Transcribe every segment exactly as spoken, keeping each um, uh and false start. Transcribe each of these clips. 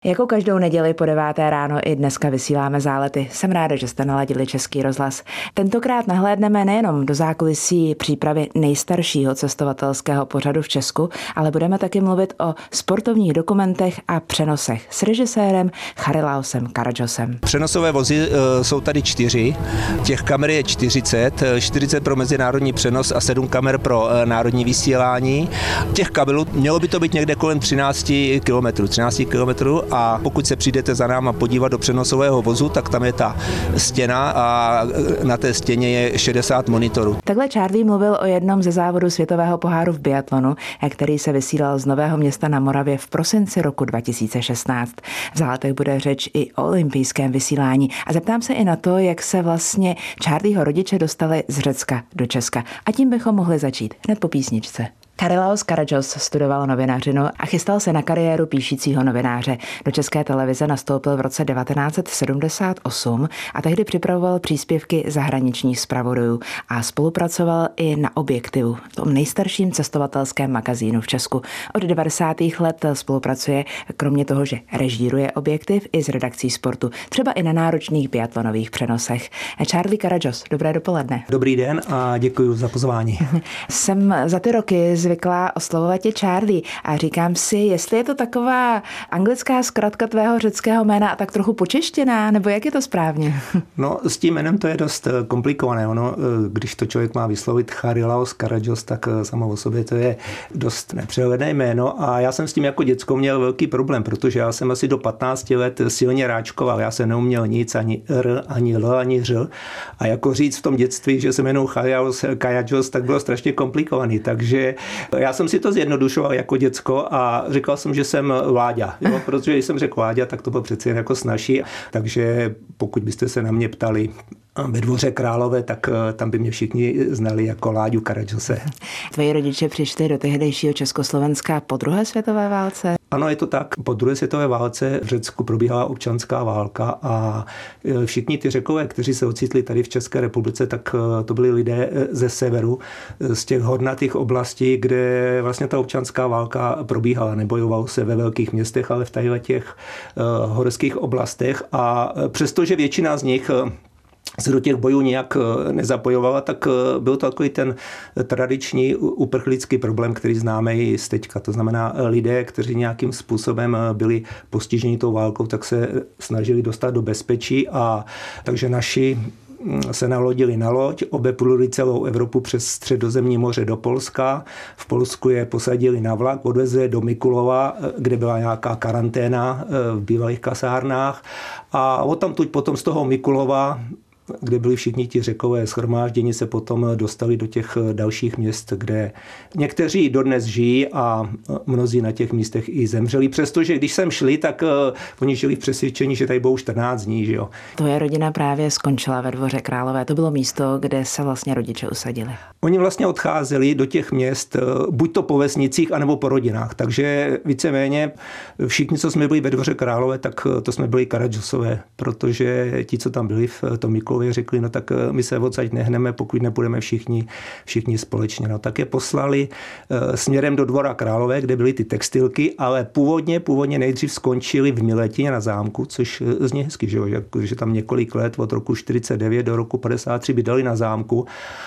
Jako každou neděli po deváté ráno i dneska vysíláme Zálety. Jsem ráda, že jste naladili Český rozhlas. Tentokrát nahlédneme nejenom do zákulisí přípravy nejstaršího cestovatelského pořadu v Česku, ale budeme taky mluvit o sportovních dokumentech a přenosech s režisérem Charilaosem Karadzosem. Přenosové vozy e, jsou tady čtyři, těch kamer je čtyřicet, čtyřicet pro mezinárodní přenos a sedm kamer pro e, národní vysílání. Těch kabelů mělo by to být někde kolem třináct kilometrů, třináct kilometrů. A pokud se přijdete za náma podívat do přenosového vozu, tak tam je ta stěna a na té stěně je šedesát monitorů. Takhle Charlie mluvil o jednom ze závodů světového poháru v biatlonu, který se vysílal z Nového Města na Moravě v prosinci roku dva tisíce šestnáct. V Záletech bude řeč i o olympijském vysílání a zeptám se i na to, jak se vlastně Charlieho rodiče dostali z Řecka do Česka. A tím bychom mohli začít hned po písničce. Charilaos Karadzos studoval novinařinu a chystal se na kariéru píšícího novináře. Do České televize nastoupil v roce devatenáct set sedmdesát osm a tehdy připravoval příspěvky zahraničních zpravodajů a spolupracoval i na Objektivu, tom nejstarším cestovatelském magazínu v Česku. Od devadesátých let spolupracuje kromě toho, že režíruje Objektiv, i s redakcí sportu, třeba i na náročných biatlonových přenosech. Charlie Karadzos, dobré dopoledne. Dobrý den a děkuji za pozvání. Jsem za ty roky zvyklá oslovovat tě Charlie a říkám si, jestli je to taková anglická zkratka tvého řeckého jména a tak trochu počeštěná, nebo jak je to správně? No, s tím jménem to je dost komplikované. Ono, když to člověk má vyslovit Charilaos Karadzos, tak samo o sobě to je dost nepřehledné jméno a já jsem s tím jako děcko měl velký problém, protože já jsem asi do patnácti let silně ráčkoval. Já jsem neuměl nic, ani R, ani L, ani Ř. A jako říct v tom dětství, že se jmenuji Charilaos Karadzos, tak bylo strašně komplikovaný. Takže já jsem si to zjednodušoval jako děcko a říkal jsem, že jsem Láďa. Jo? Protože když jsem řekl Láďa, tak to bylo přeci jen jako snazší. Takže pokud byste se na mě ptali ve Dvoře Králové, tak tam by mě všichni znali jako Láďu Karadzose. Tvoji rodiče přišli do tehdejšího Československa po druhé světové válce? Ano, je to tak. Po druhé světové válce v Řecku probíhala občanská válka a všichni ty Řekové, kteří se ocitli tady v České republice, tak to byli lidé ze severu, z těch hornatých oblastí, kde vlastně ta občanská válka probíhala. Nebojovalo se ve velkých městech, ale v tady těch horských oblastech a přestože většina z nich se do těch bojů nějak nezapojovala, tak byl to takový ten tradiční uprchlický problém, který známe i z teďka. To znamená lidé, kteří nějakým způsobem byli postiženi tou válkou, tak se snažili dostat do bezpečí a takže naši se nalodili na loď, obepluli celou Evropu přes Středozemní moře do Polska. V Polsku je posadili na vlak, odvezli do Mikulova, kde byla nějaká karanténa v bývalých kasárnách a odtamtud potom z toho Mikulova, kde byli všichni ti Řekové shromážděni, se potom dostali do těch dalších měst, kde někteří dodnes žijí a mnozí na těch místech i zemřeli. Přestože když sem šli, tak oni žili v přesvědčení, že tady budou čtrnáct dní. Že jo. Tvoje rodina právě skončila ve Dvoře Králové. To bylo místo, kde se vlastně rodiče usadili. Oni vlastně odcházeli do těch měst buď to po vesnicích, anebo po rodinách. Takže víceméně všichni, co jsme byli ve Dvoře Králové, tak to jsme byli Karadzosové, protože ti, co tam byli v tom Mikulově, řekli, no tak my se odsaď nehneme, pokud nebudeme všichni, všichni společně. No tak je poslali e, směrem do Dvora Králové, kde byly ty textilky, ale původně, původně nejdřív skončili v Miletině na zámku, což zní hezky, že, že, že tam několik let od roku čtyřicet devět do roku padesát tři bydleli na zámku,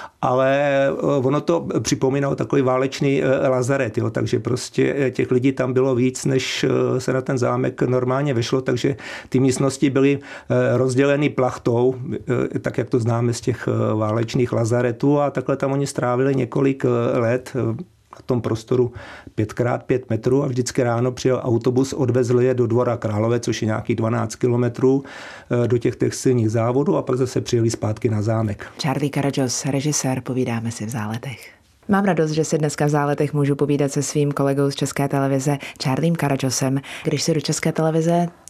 ale ono to připomínalo takový válečný lazaret, jo, takže prostě těch lidí tam bylo víc, než se na ten zámek normálně vešlo, takže ty místnosti byly rozděleny plachtou, tak jak to známe z těch válečných lazaretů a takhle tam oni strávili několik let na tom prostoru pět krát pět metrů a vždycky ráno přijel autobus, odvezl je do Dvora Králové, což je nějakých dvanáct kilometrů do těch textilních závodů a pak zase přijeli zpátky na zámek. Charlie Karadzos, režisér, povídáme si v Záletech. Mám radost, že si dneska v Záletech můžu povídat se svým kolegou z České televize Charliem Karadzosem. Když si do České televize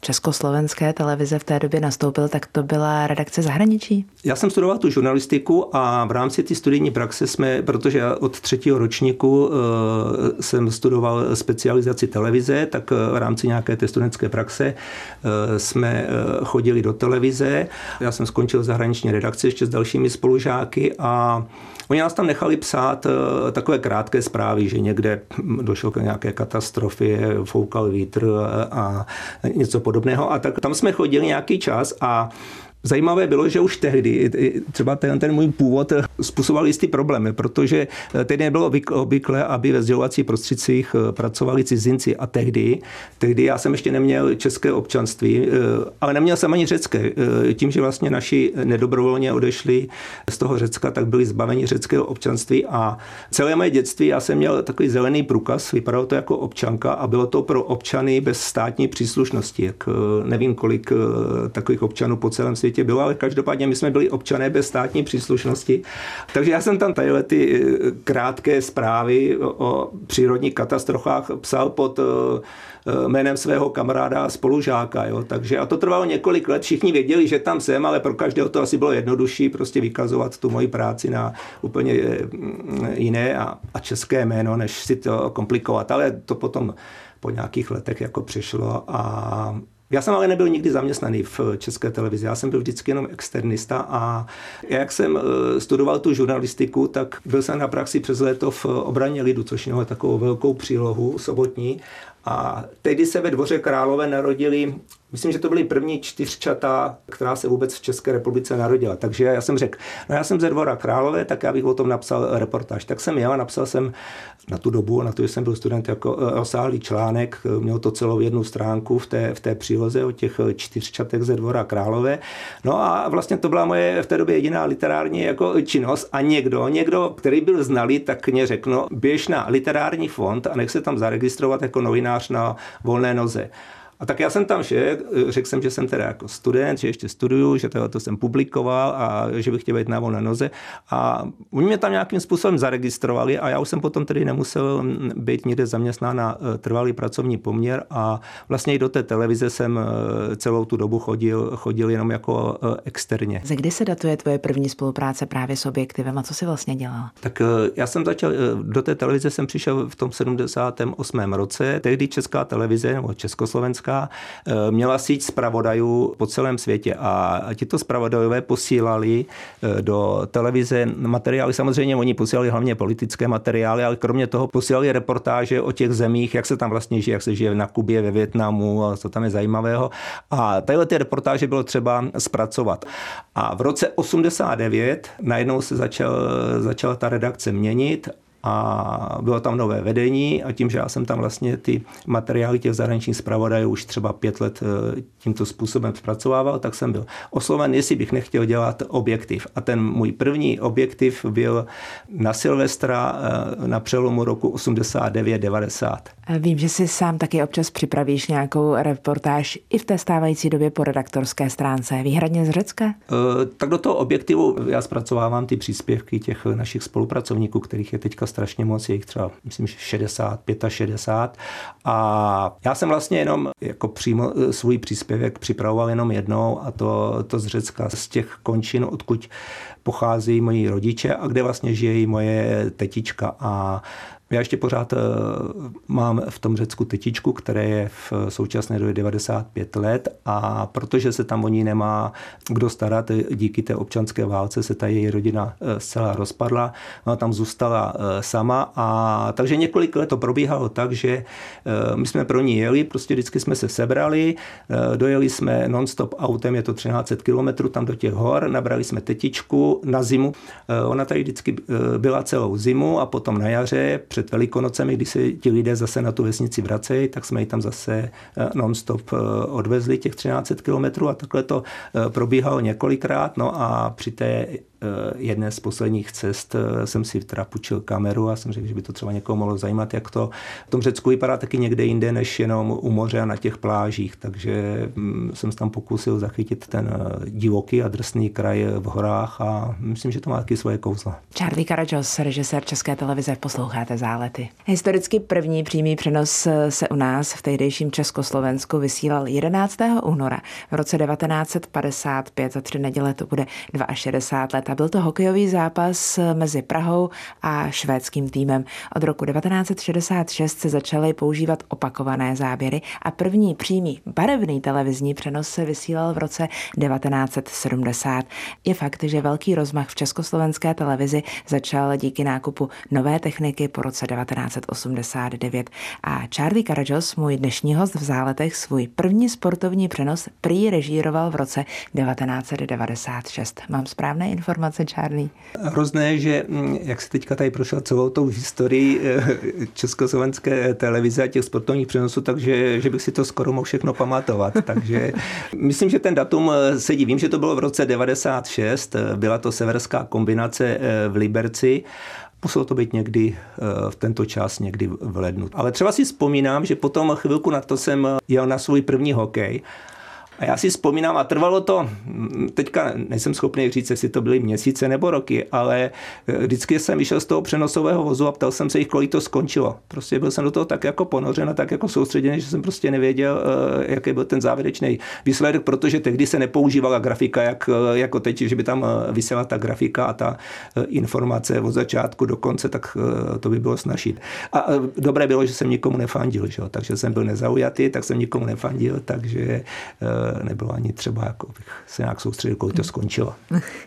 československé televize v té době nastoupil, tak to byla redakce zahraničí? Já jsem studoval tu žurnalistiku a v rámci té studijní praxe jsme, protože já od třetího ročníku e, jsem studoval specializaci televize, tak v rámci nějaké té studentské praxe e, jsme chodili do televize. Já jsem skončil zahraniční redakci ještě s dalšími spolužáky a oni nás tam nechali psát takové krátké zprávy, že někde došlo k nějaké katastrofě, foukal vítr a něco podobného. A tak tam jsme chodili nějaký čas a zajímavé bylo, že už tehdy třeba ten, ten můj původ způsoboval jistý problémy, protože tehdy nebylo obvyklé, aby ve sdělovacích prostředcích pracovali cizinci a tehdy, tehdy já jsem ještě neměl české občanství, ale neměl jsem ani řecké. Tím, že vlastně naši nedobrovolně odešli z toho Řecka, tak byli zbaveni řeckého občanství a celé moje dětství já jsem měl takový zelený průkaz, vypadalo to jako občanka a bylo to pro občany bez státní příslušnosti. Jak nevím, kolik takových občanů po celém světě bylo, ale každopádně my jsme byli občané bez státní příslušnosti. Takže já jsem tam tadyhle ty krátké zprávy o přírodních katastrofách psal pod jménem svého kamaráda a spolužáka. Jo. Takže a to trvalo několik let. Všichni věděli, že tam jsem, ale pro každého to asi bylo jednodušší prostě vykazovat tu moji práci na úplně jiné a, a české jméno, než si to komplikovat. Ale to potom po nějakých letech jako přišlo a já jsem ale nebyl nikdy zaměstnaný v České televizi, já jsem byl vždycky jenom externista a jak jsem studoval tu žurnalistiku, tak byl jsem na praxi přes léto v Obraně lidu, což mělo takovou velkou přílohu sobotní a tehdy se ve Dvoře Králové narodili, myslím, že to byly první čtyřčata, která se vůbec v České republice narodila. Takže já jsem řekl, no já jsem ze Dvora Králové, tak já bych o tom napsal reportáž. Tak jsem jel a napsal jsem na tu dobu, na to, že jsem byl student, jako rozsáhlý článek, měl to celou jednu stránku v té, v té příloze o těch čtyřčatech ze Dvora Králové. No a vlastně to byla moje v té době jediná literární jako činnost a někdo, někdo, který byl znalý, tak mě řekl, no běž na literární fond a nech se tam zaregistrovat jako novinář na volné noze. A tak já jsem tam šel, řekl jsem, že jsem teda jako student, že ještě studuju, že to, to jsem publikoval a že bych chtěl být na volné noze. A oni mě tam nějakým způsobem zaregistrovali a já už jsem potom tedy nemusel být někde zaměstnán na trvalý pracovní poměr a vlastně i do té televize jsem celou tu dobu chodil, chodil jenom jako externě. Ze kdy se datuje tvoje první spolupráce právě s objektivem a co jsi vlastně dělal? Tak já jsem začal, do té televize jsem přišel v tom sedmdesátém osmém roce. Tehdy Česká televize nebo Československá měla síť zpravodajů po celém světě a tito zpravodajové posílali do televize materiály. Samozřejmě oni posílali hlavně politické materiály, ale kromě toho posílali reportáže o těch zemích, jak se tam vlastně žije, jak se žije na Kubě, ve Vietnamu, a co tam je zajímavého. A tadyhle ty reportáže bylo třeba zpracovat. A v roce osmdesát devět najednou se začal, začala ta redakce měnit a bylo tam nové vedení a tím, že já jsem tam vlastně ty materiály těch zahraničních zpravodajů už třeba pět let tímto způsobem zpracovával, tak jsem byl osloven, jestli bych nechtěl dělat objektiv. A ten můj první objektiv byl na Silvestra na přelomu roku osmdesát devět devadesát. Vím, že si sám taky občas připravíš nějakou reportáž i v té stávající době po redaktorské stránce, výhradně z Řecka? E, tak do toho objektivu já zpracovávám ty příspěvky těch našich spolupracovníků, kterých je teďka strašně moc, je jich třeba, myslím, šedesát, šedesát pět. A já jsem vlastně jenom jako přímo svůj příspěvek připravoval jenom jednou a to, to z Řecka, z těch končin, odkud pochází moji rodiče a kde vlastně žije i moje tetička. A já ještě pořád mám v tom Řecku tetičku, které je v současné době devadesát pět let a protože se tam o ní nemá kdo starat, díky té občanské válce se ta její rodina zcela rozpadla, ona tam zůstala sama a takže několik let to probíhalo tak, že my jsme pro ní jeli, prostě vždycky jsme se sebrali, dojeli jsme non-stop autem, je to třináct set kilometrů tam do těch hor, nabrali jsme tetičku na zimu, ona tady vždycky byla celou zimu a potom na jaře před Velikonocemi, když se ti lidé zase na tu vesnici vracejí, tak jsme ji tam zase non-stop odvezli těch třináct set kilometrů a takhle to probíhalo několikrát. No a při té jedné z posledních cest jsem si teda půjčil kameru a jsem řekl, že by to třeba někoho mohlo zajímat, jak to v tom Řecku vypadá taky někde jinde, než jenom u moře a na těch plážích. Takže jsem se tam pokusil zachytit ten divoký a drsný kraj v horách a myslím, že to má taky svoje kouzlo. Charlie Karajos, režisér České televize, posloucháte Zálety. Historicky první přímý přenos se u nás v tehdejším Československu vysílal jedenáctého února v roce devatenáct set padesát pět. Za tři neděle to bude šedesát dva let a byl to hokejový zápas mezi Prahou a švédským týmem. Od roku devatenáct set šedesát šest se začaly používat opakované záběry a první přímý barevný televizní přenos se vysílal v roce devatenáct set sedmdesát. Je fakt, že velký rozmach v československé televizi začal díky nákupu nové techniky po roce devatenáct set osmdesát devět. A Charlie Karajos, můj dnešní host v Záletech, svůj první sportovní přenos prý režíroval v roce devatenáct set devadesát šest. Mám správné informace, Charlie? Hrozné, že jak se teďka tady prošel celou tou historii československé televize a těch sportovních přenosů, takže že bych si to skoro mohl všechno pamatovat. Takže myslím, že ten datum sedí. Vím, že to bylo v roce devadesát šest, byla to severská kombinace v Liberci. Muselo to být někdy v tento čas, někdy v lednu. Ale třeba si vzpomínám, že potom chvilku na to jsem jel na svůj první hokej. A já si vzpomínám, a trvalo to, teďka nejsem schopný říct, jestli to byly měsíce nebo roky, ale vždycky jsem vyšel z toho přenosového vozu a ptal jsem se jich, kolik to skončilo. Prostě byl jsem do toho tak jako ponořen a tak jako soustředěný, že jsem prostě nevěděl, jaký byl ten závěrečný výsledek, protože tehdy se nepoužívala grafika jak, jako teď, že by tam vysela ta grafika a ta informace od začátku do konce, tak to by bylo snažit. A dobré bylo, že jsem nikomu nefandil, že? Takže jsem byl nezaujatý, tak jsem nikomu nefandil, takže nebylo ani třeba, jako bych se nějak soustředil, kolik to skončilo.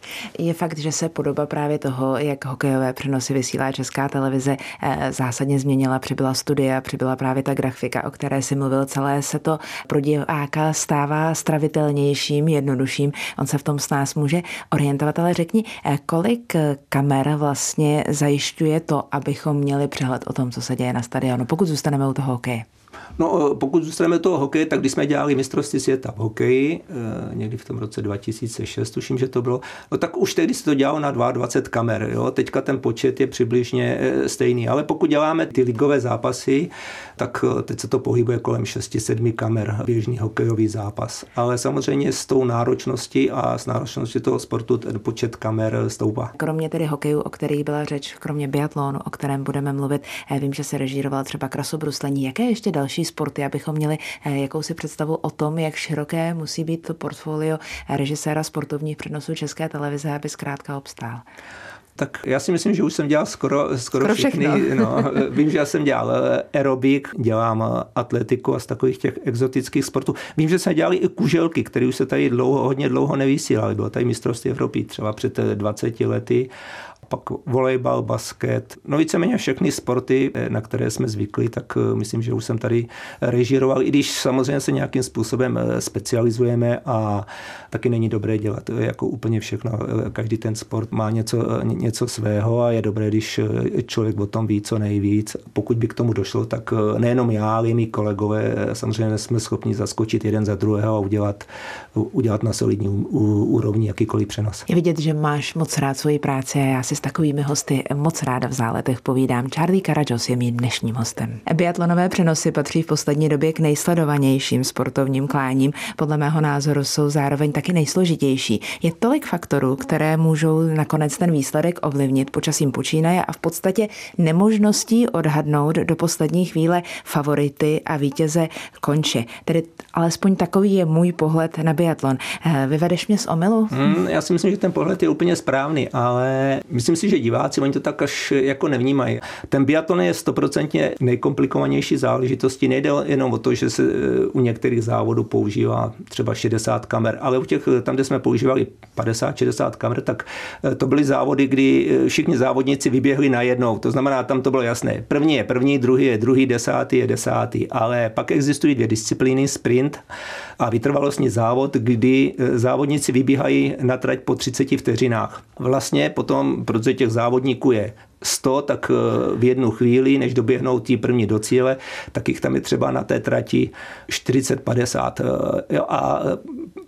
Je fakt, že se podoba právě toho, jak hokejové přenosy vysílá Česká televize, zásadně změnila, přibyla studia, přibyla právě ta grafika, o které si mluvil, celé se to pro diváka stává stravitelnějším, jednodušším, on se v tom s nás může orientovat, ale řekni, kolik kamer vlastně zajišťuje to, abychom měli přehled o tom, co se děje na stadionu, pokud zůstaneme u toho hokeje? No, pokud zůstaneme toho hokeje, tak když jsme dělali mistrovství světa v hokeji, někdy v tom roce dva tisíce šest, tuším, že to bylo, no tak už tehdy se to dělalo na dvacet dva kamer, jo? Teďka ten počet je přibližně stejný, ale pokud děláme ty ligové zápasy, tak teď se to pohybuje kolem šest sedm kamer, běžný hokejový zápas. Ale samozřejmě s tou náročností a s náročností toho sportu ten počet kamer stoupá. Kromě tedy hokeju, o kterých byla řeč, kromě biatlonu, o kterém budeme mluvit, vím, že se režíroval třeba krasobruslení. Jaké ještě další sporty, abychom měli jakousi představu o tom, jak široké musí být to portfolio režiséra sportovních přenosů České televize, aby zkrátka obstál? Tak já si myslím, že už jsem dělal skoro, skoro, skoro všechny. No, vím, že já jsem dělal aerobik, dělám atletiku a z takových těch exotických sportů. Vím, že jsme dělali i kuželky, které už se tady dlouho, hodně dlouho nevysílaly. Bylo tady mistrovství Evropy třeba před dvaceti lety. Pak volejbal, basket, no víceméně všechny sporty, na které jsme zvyklí, tak myslím, že už jsem tady režíroval, i když samozřejmě se nějakým způsobem specializujeme a taky není dobré dělat jako úplně všechno. Každý ten sport má něco, něco svého a je dobré, když člověk o tom ví co nejvíc. Pokud by k tomu došlo, tak nejenom já, ale i mý kolegové samozřejmě jsme schopni zaskočit jeden za druhého a udělat, udělat na solidní úrovni jakýkoliv přenos. Je vidět, že máš moc rád svoji práci a já si s takovými hosty moc ráda v Záletech povídám. Charlie Karajos je mým dnešním hostem. Biatlonové přenosy patří v poslední době k nejsledovanějším sportovním kláním. Podle mého názoru jsou zároveň taky nejsložitější. Je tolik faktorů, které můžou nakonec ten výsledek ovlivnit, počasím počínaje a v podstatě nemožností odhadnout do poslední chvíle favority a vítěze konče. Tedy alespoň takový je můj pohled na biatlon. Vyvedeš mě z omylu? Hmm, já si myslím, že ten pohled je úplně správný, ale myslím si, že diváci, oni to tak až jako nevnímají. Ten biatlon je stoprocentně nejkomplikovanější záležitostí. Nejde jenom o to, že se u některých závodů používá třeba šedesát kamer, ale u těch, tam, kde jsme používali padesát šedesát kamer, tak to byly závody, kdy všichni závodníci vyběhli najednou. To znamená, tam to bylo jasné. První je první, druhý je druhý, desátý je desátý. Ale pak existují dvě disciplíny, sprint a vytrvalostní závod, kdy závodníci vybíhají na trať po třiceti vteřinách. Vlastně potom, protože těch závodníků je sto, tak v jednu chvíli, než doběhnou tí první do cíle, tak jich tam je třeba na té trati čtyřicet padesát. A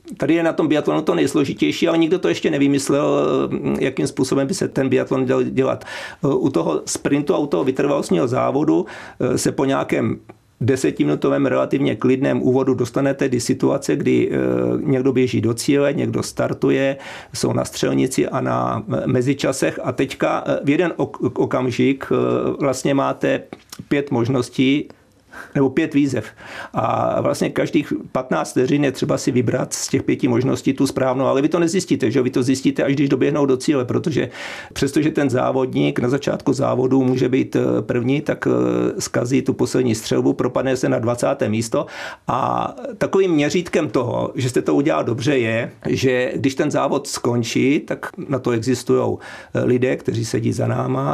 tady je na tom biatlonu to nejsložitější, ale nikdo to ještě nevymyslel, jakým způsobem by se ten biatlon děl dělat. U toho sprintu a u toho vytrvalostního závodu se po nějakém desetiminutovém relativně klidném úvodu dostanete do situace, kdy někdo běží do cíle, někdo startuje, jsou na střelnici a na mezičasech a teďka v jeden okamžik vlastně máte pět možností nebo pět výzev. A vlastně každých patnáct vteřin je třeba si vybrat z těch pěti možností tu správnou, ale vy to nezjistíte, že vy to zjistíte, až když doběhnou do cíle, protože přestože ten závodník na začátku závodu může být první, tak zkazí tu poslední střelbu, propadne se na dvacáté místo a takovým měřítkem toho, že jste to udělal dobře je, že když ten závod skončí, tak na to existují lidé, kteří sedí za náma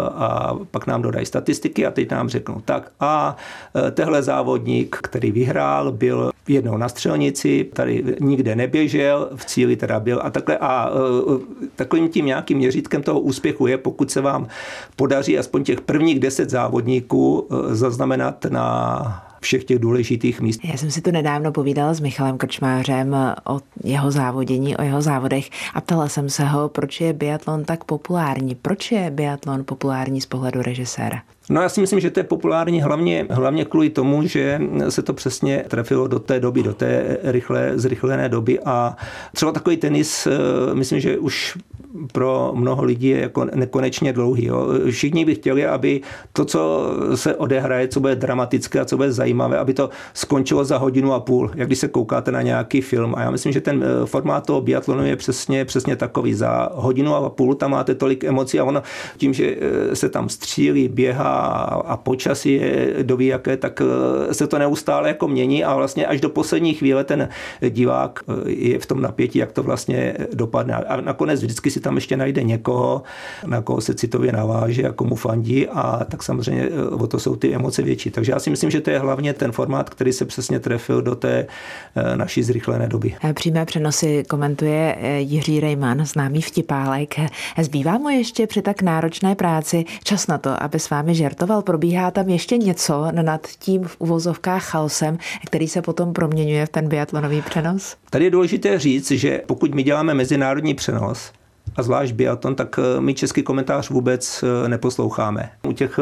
a pak nám dodají statistiky a teď nám řeknou tak a tehle závodník, který vyhrál, byl jednou na střelnici, tady nikde neběžel, v cíli teda byl a takhle. A takovým tím nějakým měřítkem toho úspěchu je, pokud se vám podaří aspoň těch prvních deset závodníků zaznamenat na všech těch důležitých míst. Já jsem si tu nedávno povídala s Michalem Krčmářem o jeho závodění, o jeho závodech a ptala jsem se ho, proč je biatlon tak populární. Proč je biatlon populární z pohledu režiséra? No já si myslím, že to je populární hlavně, hlavně kvůli tomu, že se to přesně trefilo do té doby, do té rychlé, zrychlené doby a třeba takový tenis, myslím, že už pro mnoho lidí je jako nekonečně dlouhý. Jo. Všichni by chtěli, aby to, co se odehraje, co bude dramatické a co bude zajímavé, aby to skončilo za hodinu a půl, jak když se koukáte na nějaký film. A já myslím, že ten formát toho biatlonu je přesně, přesně takový. Za hodinu a půl tam máte tolik emocí a ono tím, že se tam střílí, běhá a počasí je doví jaké, tak se to neustále jako mění a vlastně až do poslední chvíle ten divák je v tom napětí, jak to vlastně dopadne. A nakonec vždycky si tam ještě najde někoho, na koho se citově naváže a komu fandí a tak samozřejmě o to jsou ty emoce větší. Takže já si myslím, že to je hlavně ten formát, který se přesně trefil do té naší zrychlené doby. Přímé přenosy komentuje Jiří Rejman, známý vtipálek. Zbývá mu ještě při tak náročné práci čas na to, aby s vámi žertoval? Probíhá tam ještě něco nad tím v uvozovkách chaosem, který se potom proměňuje v ten biatlonový přenos? Tady je důležité říct, že pokud my děláme mezinárodní přenos, a zvlášť biatlon, tak my český komentář vůbec neposloucháme. U těch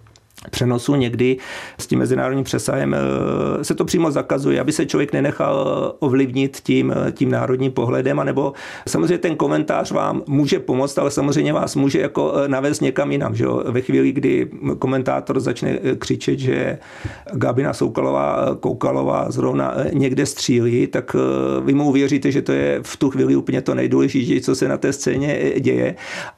přenosu někdy s tím mezinárodním přesahem se to přímo zakazuje, aby se člověk nenechal ovlivnit tím, tím národním pohledem, anebo samozřejmě ten komentář vám může pomoct, ale samozřejmě vás může jako navést někam jinam. Že jo? Ve chvíli, kdy komentátor začne křičet, že Gabina Soukalová, Koukalová zrovna někde střílí, tak vy mu uvěříte, že to je v tu chvíli úplně to nejdůležitější, co se na té scéně děje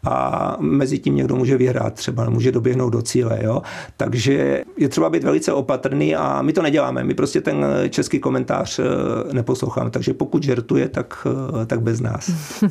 a mezi tím někdo může vyhrát třeba, může doběhnout do cíle. Jo? Takže je třeba být velice opatrný a my to neděláme. My prostě ten český komentář neposloucháme. Takže pokud žertuje, tak, tak bez nás.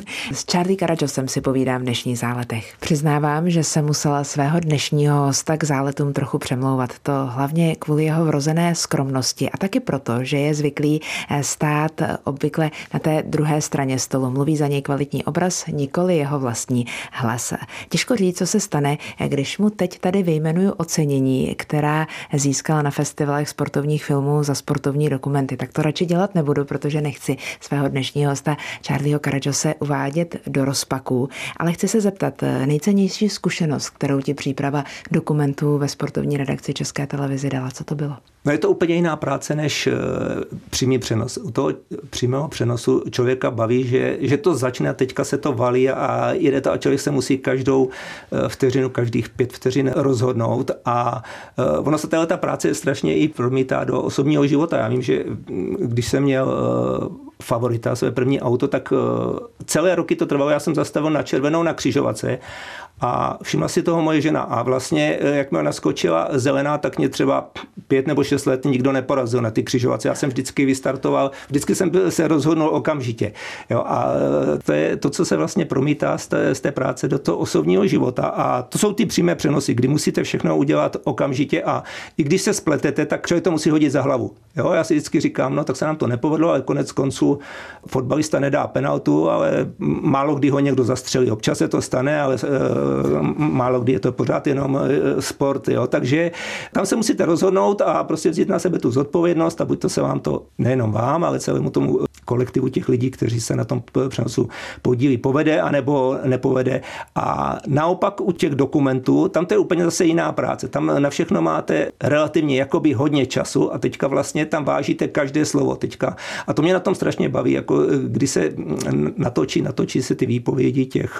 S Charlie Karajosem si povídám v dnešních záletech. Přiznávám, že jsem musela svého dnešního hosta k záletům trochu přemlouvat. To hlavně kvůli jeho vrozené skromnosti a taky proto, že je zvyklý stát obvykle na té druhé straně stolu. Mluví za něj kvalitní obraz, nikoli jeho vlastní hlas. Těžko říct, co se stane, když mu teď tady vyjmenuju ocenění, která získala na festivalech sportovních filmů za sportovní dokumenty. Tak to radši dělat nebudu, protože nechci svého dnešního hosta Charlieho Karajose uvádět do rozpaků. Ale chci se zeptat, nejcennější zkušenost, kterou ti příprava dokumentů ve sportovní redakci České televize dala, co to bylo? No je to úplně jiná práce než přímý přenos. U toho přímého přenosu člověka baví, že, že to začne a teďka se to valí a jede to a člověk se musí každou vteřinu, každých pět vteřin rozhodnout a ono se tato práce strašně i promítá do osobního života. Já vím, že když jsem měl favorita, své první auto, tak celé roky to trvalo, já jsem zastavil na červenou na křižovatce a všimla si toho moje žena a vlastně, jakmile naskočila zelená, tak mě třeba pět nebo šest let nikdo neporazil na ty křižovatce. Já jsem vždycky vystartoval, vždycky jsem se rozhodnul okamžitě. Jo, a to je to, co se vlastně promítá z té, z té práce do toho osobního života a to jsou ty přímé přenosy, kdy musíte všechno udělat okamžitě a i když se spletete, tak člověk to musí hodit za hlavu. Jo, já si vždycky říkám, no tak se nám to nepovedlo, ale konec konců fotbalista nedá penaltu, ale málo kdy ho někdo zastřelí. Občas se to stane, ale málo kdy je to pořád jenom sport. Jo. Takže tam se musíte rozhodnout a prostě vzít na sebe tu zodpovědnost a buď to se vám to nejenom vám, ale celému tomu kolektivu těch lidí, kteří se na tom přenosu podílí, povede anebo nepovede. A naopak u těch dokumentů, tam to je úplně zase jiná práce. Tam na všechno máte relativně jakoby hodně času a teďka vlastně tam vážíte každé slovo teďka. A to mě na tom strašně baví, jako když se natočí, natočí se ty výpovědi těch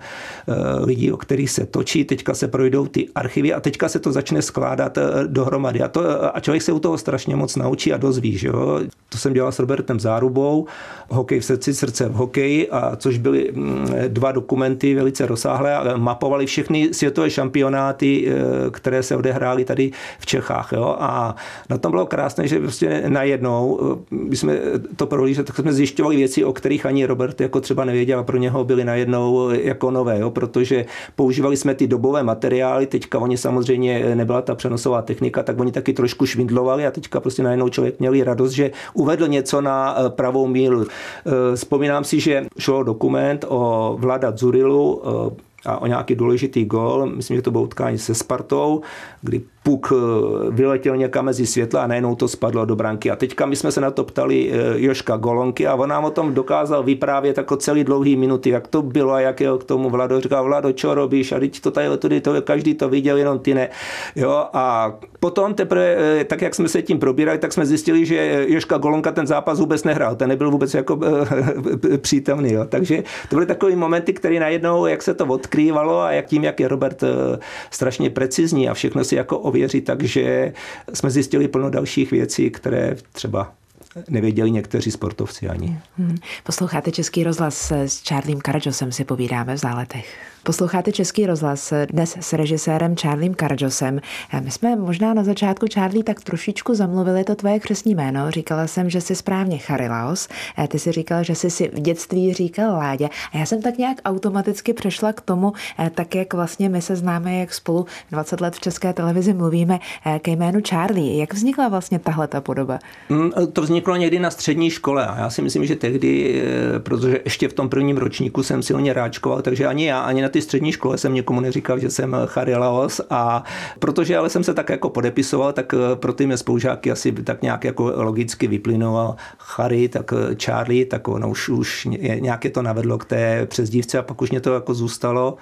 lidí, o kterých se točí, teďka se projdou ty archivy a teďka se to začne skládat dohromady. A, to, a člověk se u toho strašně moc naučí a dozví. Že jo? To jsem dělal s Robertem Zárubou, Hokej v srdci, srdce v hokeji, a což byly dva dokumenty velice rozsáhlé, ale mapovali všechny světové šampionáty, které se odehrály tady v Čechách. Jo? A na tom bylo krásné, že prostě najednou, když jsme to prohlíželi, tak jsme zjišťovali věci, o kterých ani Robert jako třeba nevěděl, a pro něho byly najednou jako nové, jo? Protože používali jsme ty dobové materiály, teďka oni samozřejmě nebyla ta přenosová technika, tak oni taky trošku švindlovali a teďka prostě najednou člověk měl radost, že uvedl něco na pravou míru. Vzpomínám si, že šlo dokument o Vlada Dzurilu a o nějaký důležitý gól, myslím, že to bylo utkání se Spartou, kdy puk vyletěl někam mezi světla a najednou to spadlo do branky. A teďka my jsme se na to ptali Joška Golonky a on nám o tom dokázal vyprávět jako celý dlouhý minuty, jak to bylo a jak je k tomu Vlado. Říkal, Vlado, čo robíš? A teď to tady, tady to, každý to viděl, jenom ty ne. Jo, a potom teprve, tak jak jsme se tím probírali, tak jsme zjistili, že Joška Golonka ten zápas vůbec nehrál. Ten nebyl vůbec jako přítomný. Jo. Takže to byly takové momenty, které najednou, jak se to odkrývalo a jak tím, jak je Robert strašně precizní a všechno si jako ověří, takže jsme zjistili plno dalších věcí, které třeba nevěděli někteří sportovci ani. Hmm. Posloucháte Český rozhlas s Charliem Karagiosem, si povídáme v Záletech. Posloucháte Český rozhlas dnes s režisérem Charliem Karagiosem. My jsme možná na začátku, Charlie, tak trošičku zamluvili to tvoje křestní jméno. Říkala jsem, že jsi správně Charilaos. Ty si říkal, že jsi si v dětství říkal Láďa. A já jsem tak nějak automaticky přešla k tomu, tak jak vlastně my se známe, jak spolu dvacet let v České televizi mluvíme, ke jménu Charlie. Jak vznikla vlastně tahle ta podoba? To vzniklo někdy na střední škole a já si myslím, že tehdy, protože ještě v tom prvním ročníku jsem silně ráčkoval, takže ani já, ani na ty střední škole jsem někomu neříkal, že jsem Charilaos, a protože ale jsem se tak jako podepisoval, tak pro ty mé spolužáky asi tak nějak jako logicky vyplynoval Chary, tak Charlie, tak ono už, už nějaké to navedlo k té přezdívce a pak už mě to jako zůstalo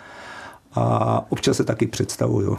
a občas se taky představuju.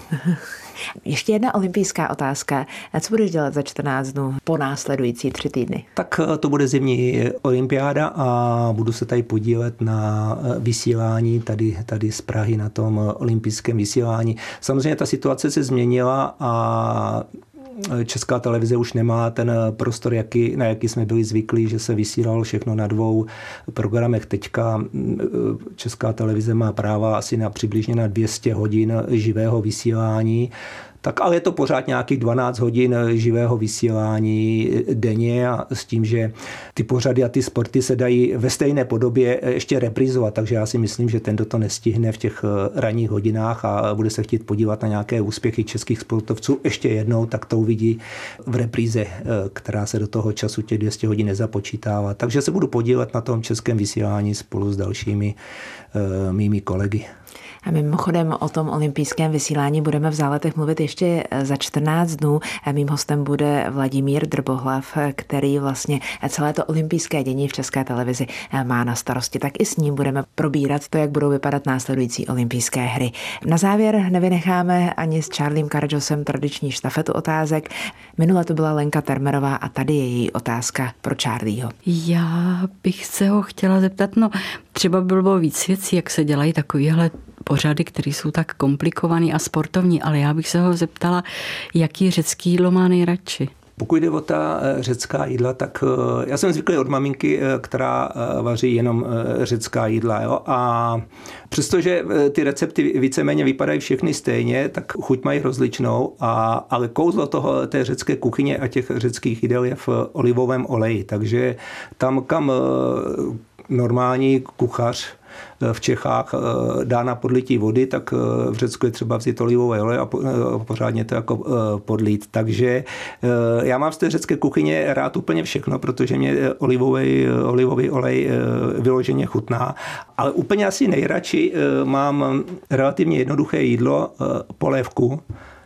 Ještě jedna olympijská otázka. Co budeš dělat za čtrnáct dnů po následující tři týdny? Tak to bude zimní olympiáda a budu se tady podílet na vysílání tady, tady z Prahy na tom olympijském vysílání. Samozřejmě ta situace se změnila a Česká televize už nemá ten prostor, jaký, na jaký jsme byli zvyklí, že se vysílalo všechno na dvou programech. Teďka Česká televize má práva asi na přibližně na dvě stě hodin živého vysílání. Tak ale je to pořád nějakých dvanáct hodin živého vysílání denně a s tím, že ty pořady a ty sporty se dají ve stejné podobě ještě reprizovat, takže já si myslím, že ten, kdo to nestihne v těch ranních hodinách a bude se chtít podívat na nějaké úspěchy českých sportovců ještě jednou, tak to uvidí v repríze, která se do toho času těch dvě stě hodin nezapočítává. Takže se budu podílet na tom českém vysílání spolu s dalšími uh, mými kolegy. A mimochodem o tom olympijském vysílání budeme v Záletech mluvit ještě za čtrnáct dnů. Mým hostem bude Vladimír Drbohlav, který vlastně celé to olympijské dění v České televizi má na starosti. Tak i s ním budeme probírat to, jak budou vypadat následující olympijské hry. Na závěr nevynecháme ani s Charliem Karagiosem tradiční štafetu otázek. Minule to byla Lenka Termerová a tady je její otázka pro Charlieho. Já bych se ho chtěla zeptat, no třeba bylo víc věcí, jak se dělají takovýhle pořady, které jsou tak komplikovaný a sportovní, ale já bych se ho zeptala, jaký řecký jídlo má nejradši. Pokud jde o ta řecká jídla, tak já jsem zvyklý od maminky, která vaří jenom řecká jídla. Jo? A přestože ty recepty víceméně vypadají všechny stejně, tak chuť mají rozličnou, a, ale kouzlo toho, té řecké kuchyně a těch řeckých jídel je v olivovém oleji. Takže tam, kam normální kuchař v Čechách dá na podlití vody, tak v Řecku je třeba vzít olivový olej a pořádně to jako podlít. Takže já mám z té řecké kuchyně rád úplně všechno, protože mě olivový, olivový olej vyloženě chutná. Ale úplně asi nejradši mám relativně jednoduché jídlo, polévku,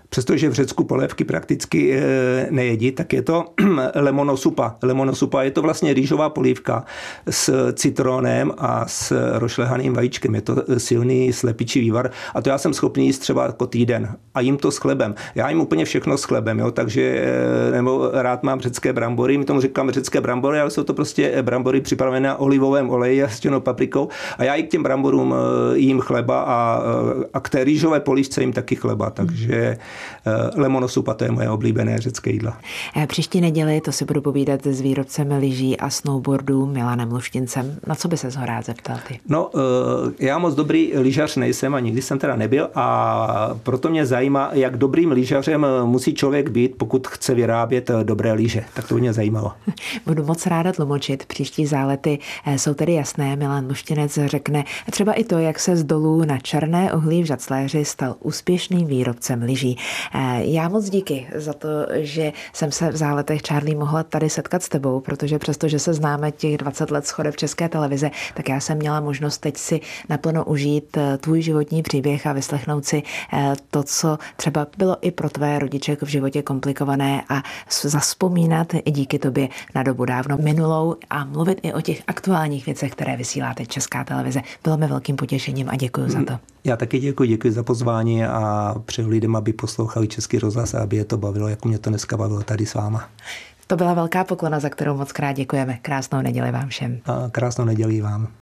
Přestože v Řecku polévky prakticky nejedí, tak je to lemonosupa. Lemonosupa je to vlastně rýžová polívka s citronem a s rošlehaným vajíčkem. Je to silný slepičí vývar a to já jsem schopný jíst třeba jako týden. A jím to s chlebem. Já jím úplně všechno s chlebem, jo? Takže nebo rád mám řecké brambory, my tomu říkáme řecké brambory, ale jsou to prostě brambory připravené na olivovém oleji a s černou paprikou. A já i k těm bramborům jím chleba a, a k té rýžové polívce jím taky chleba. Takže lemonosupa, to je moje oblíbené řecké jídlo. Příští neděli to si budu povídat s výrobcem lyží a snowboardů Milanem Luštincem. Na co by se ho rád zeptal ty? No, já moc dobrý lyžař nejsem a nikdy jsem teda nebyl a proto mě zajímá, jak dobrým lyžařem musí člověk být, pokud chce vyrábět dobré lyže. Tak to mě zajímalo. Budu moc ráda tlumočit. Příští zálety jsou tedy jasné. Milan Luštinec řekne třeba i to, jak se z dolů na černé uhlí v Žacléři stal úspěšným výrobcem lyží. Já moc díky za to, že jsem se v záletech, Charlie, mohla tady setkat s tebou, protože přesto, že se známe těch dvacet let shodeb v České televize, tak já jsem měla možnost teď si naplno užít tvůj životní příběh a vyslechnout si to, co třeba bylo i pro tvé rodiče v životě komplikované a zazpomínat i díky tobě na dobu dávno minulou a mluvit i o těch aktuálních věcech, které vysíláte Česká televize. Bylo mi velkým potěšením a děkuji za to. Já taky děkuji, děkuji za pozvání a přeju lidem, aby poslouchali Český rozhlas a aby je to bavilo, jako mě to dneska bavilo tady s váma. To byla velká poklona, za kterou moc krát děkujeme. Krásnou neděli vám všem. A krásnou neděli vám.